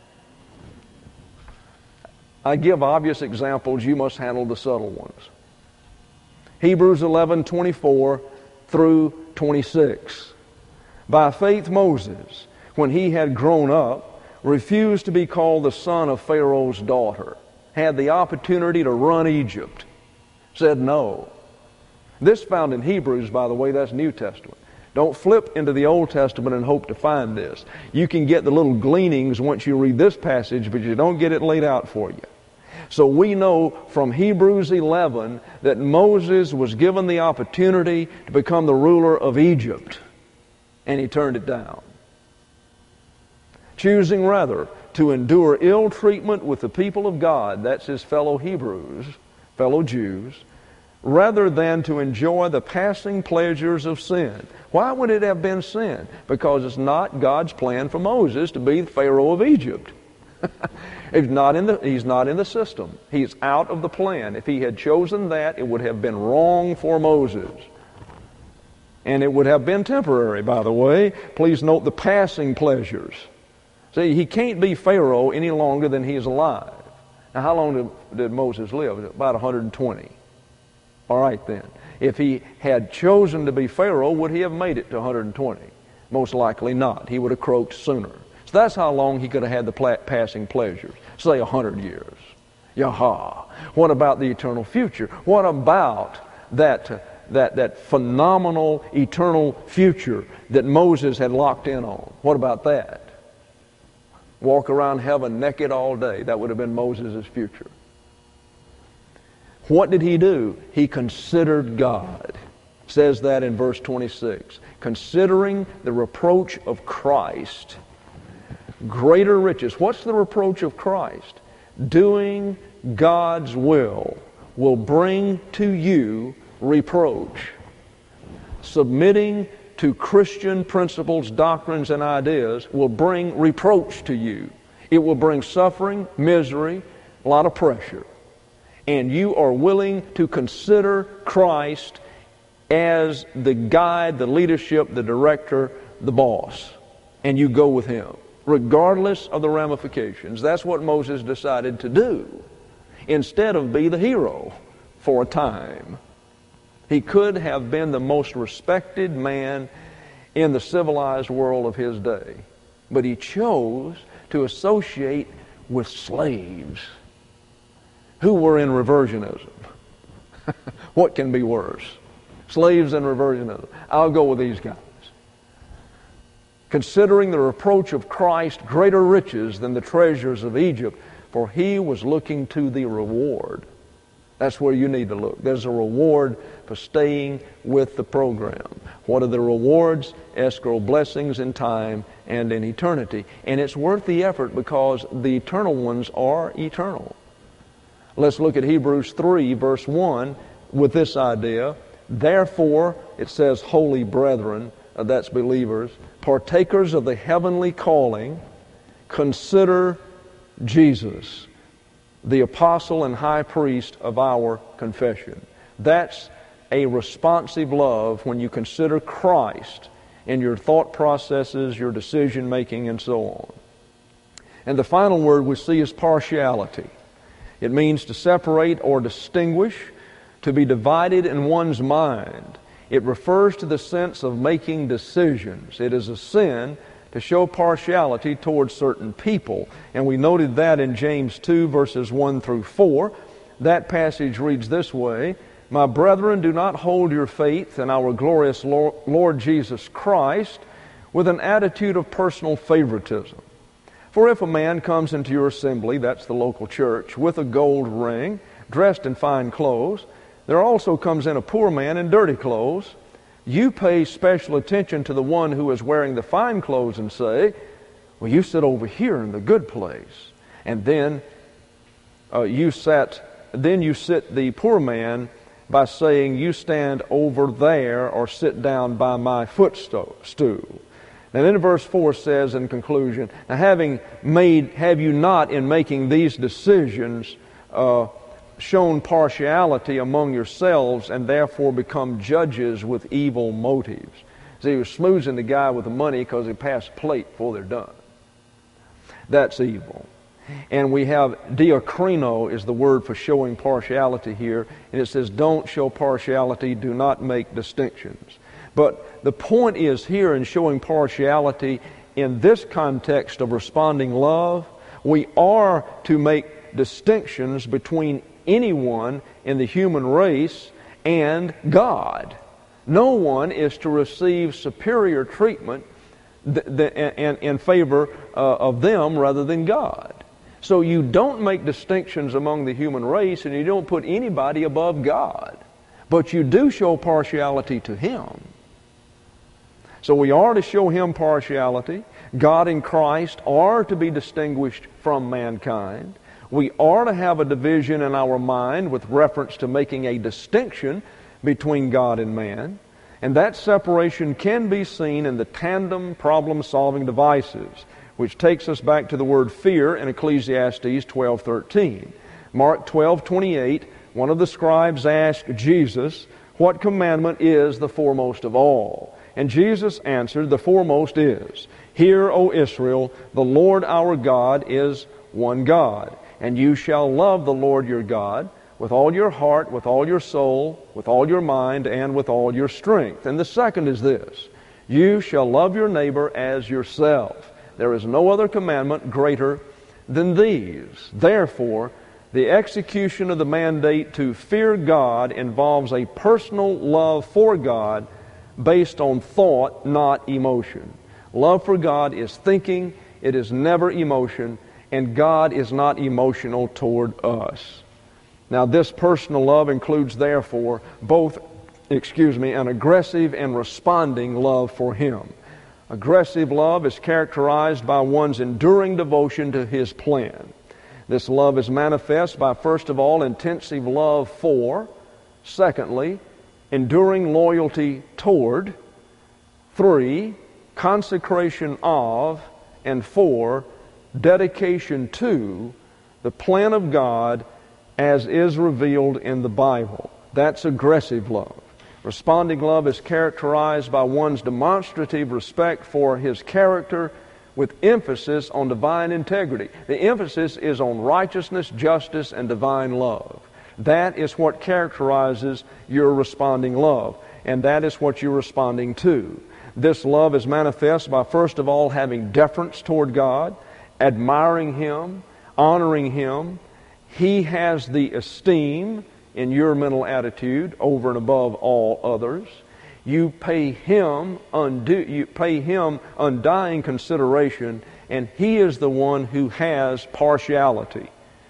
B: I give obvious examples. You must handle the subtle ones. Hebrews eleven twenty-four through twenty-six. By faith Moses, when he had grown up, refused to be called the son of Pharaoh's daughter. Had the opportunity to run Egypt. Said no. This found in Hebrews, by the way, that's New Testament. Don't flip into the Old Testament and hope to find this. You can get the little gleanings once you read this passage, but you don't get it laid out for you. So we know from Hebrews eleven that Moses was given the opportunity to become the ruler of Egypt, and he turned it down. Choosing rather to endure ill treatment with the people of God, that's his fellow Hebrews, fellow Jews, rather than to enjoy the passing pleasures of sin. Why would it have been sin? Because it's not God's plan for Moses to be the Pharaoh of Egypt. he's, not in the, he's not in the system. He's out of the plan. If he had chosen that, it would have been wrong for Moses. And it would have been temporary, by the way. Please note the passing pleasures. See, he can't be Pharaoh any longer than he's alive. Now, how long did, did Moses live? About one hundred twenty. All right, then. If he had chosen to be Pharaoh, would he have made it to one hundred twenty? Most likely not. He would have croaked sooner. So that's how long he could have had the pla- passing pleasures. Say one hundred years. Yaha. What about the eternal future? What about that, uh, that, that phenomenal eternal future that Moses had locked in on? What about that? Walk around heaven naked all day. That would have been Moses' future. What did he do? He considered God. It says that in verse twenty-six. Considering the reproach of Christ, greater riches. What's the reproach of Christ? Doing God's will will bring to you reproach. Submitting to Christian principles, doctrines, and ideas will bring reproach to you. It will bring suffering, misery, a lot of pressure. And you are willing to consider Christ as the guide, the leadership, the director, the boss. And you go with him, regardless of the ramifications. That's what Moses decided to do, instead of be the hero for a time. He could have been the most respected man in the civilized world of his day. But he chose to associate with slaves who were in reversionism. What can be worse? Slaves and reversionism. I'll go with these guys. Considering the reproach of Christ greater riches than the treasures of Egypt, for he was looking to the reward. That's where you need to look. There's a reward for staying with the program. What are the rewards? Escrow blessings in time and in eternity. And it's worth the effort because the eternal ones are eternal. Let's look at Hebrews three, verse one, with this idea. Therefore, it says, holy brethren, uh, that's believers, partakers of the heavenly calling, consider Jesus, the apostle and high priest of our confession. That's a responsive love when you consider Christ in your thought processes, your decision making, and so on. And the final word we see is partiality. It means to separate or distinguish, to be divided in one's mind. It refers to the sense of making decisions. It is a sin to show partiality towards certain people. And we noted that in James two, verses one through four. That passage reads this way, my brethren, do not hold your faith in our glorious Lord Jesus Christ with an attitude of personal favoritism. For if a man comes into your assembly, that's the local church, with a gold ring, dressed in fine clothes, there also comes in a poor man in dirty clothes, you pay special attention to the one who is wearing the fine clothes and say, well, you sit over here in the good place. And then uh, you sat, then you sit the poor man by saying, you stand over there or sit down by my footstool. And then verse four says in conclusion, now having made, have you not in making these decisions uh, shown partiality among yourselves and therefore become judges with evil motives. See, he was smoozing the guy with the money because he passed plate before they're done. That's evil. And we have diakrino is the word for showing partiality here, and it says don't show partiality, do not make distinctions. But the point is here in showing partiality in this context of responding love, we are to make distinctions between anyone in the human race and God. No one is to receive superior treatment th- th- in, in favor uh, of them rather than God. So you don't make distinctions among the human race, and you don't put anybody above God. But you do show partiality to Him. So we are to show Him partiality. God and Christ are to be distinguished from mankind. We are to have a division in our mind with reference to making a distinction between God and man. And that separation can be seen in the tandem problem-solving devices, which takes us back to the word fear in Ecclesiastes twelve thirteen. Mark twelve twenty-eight, one of the scribes asked Jesus, "What commandment is the foremost of all?" And Jesus answered, "The foremost is, Hear, O Israel, the Lord our God is one God. And you shall love the Lord your God with all your heart, with all your soul, with all your mind, and with all your strength." And the second is this, "You shall love your neighbor as yourself. There is no other commandment greater than these." Therefore, the execution of the mandate to fear God involves a personal love for God based on thought, not emotion. Love for God is thinking, it is never emotion, and God is not emotional toward us. Now, this personal love includes, therefore, both, excuse me, an aggressive and responding love for Him. Aggressive love is characterized by one's enduring devotion to His plan. This love is manifest by, first of all, intensive love for, secondly, enduring loyalty toward, three, consecration of, and four, dedication to the plan of God as is revealed in the Bible. That's aggressive love. Responding love is characterized by one's demonstrative respect for His character with emphasis on divine integrity. The emphasis is on righteousness, justice, and divine love. That is what characterizes your responding love, and that is what you're responding to. This love is manifest by, first of all, having deference toward God, admiring Him, honoring Him. He has the esteem in your mental attitude over and above all others. You pay Him undo, you pay Him undying consideration, and He is the one who has partiality.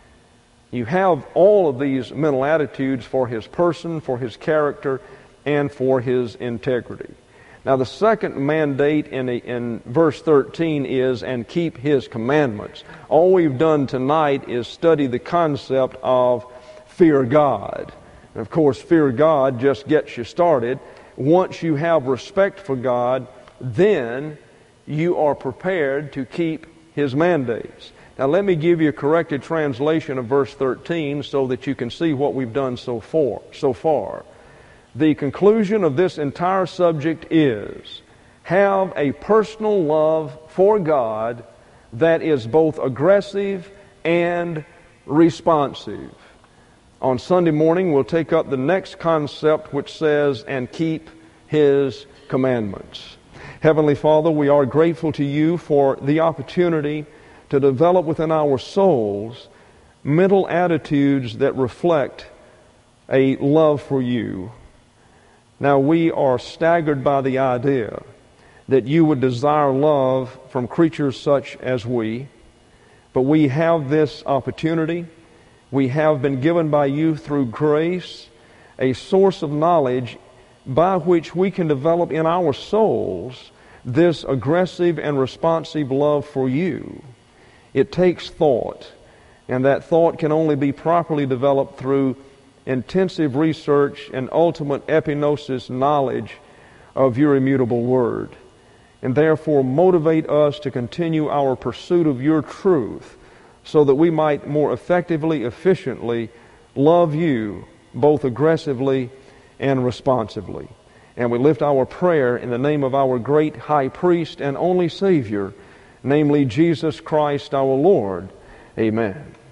B: You have all of these mental attitudes for His person, for His character, and for His integrity. Now, the second mandate in, a, in verse thirteen is, "and keep His commandments." All we've done tonight is study the concept of fear God. And of course, fear God just gets you started. Once you have respect for God, then you are prepared to keep His mandates. Now, let me give you a corrected translation of verse thirteen so that you can see what we've done so far. So far. The conclusion of this entire subject is, have a personal love for God that is both aggressive and responsive. On Sunday morning, we'll take up the next concept, which says, "and keep His commandments." Heavenly Father, we are grateful to You for the opportunity to develop within our souls mental attitudes that reflect a love for You. Now, we are staggered by the idea that You would desire love from creatures such as we, but we have this opportunity. We have been given by You through grace a source of knowledge by which we can develop in our souls this aggressive and responsive love for You. It takes thought, and that thought can only be properly developed through intensive research and ultimate epignosis knowledge of Your immutable Word. And therefore motivate us to continue our pursuit of Your truth so that we might more effectively, efficiently
A: love you both aggressively and responsively. And we lift our prayer in the name of our great high priest and only Savior, namely Jesus Christ our Lord. Amen.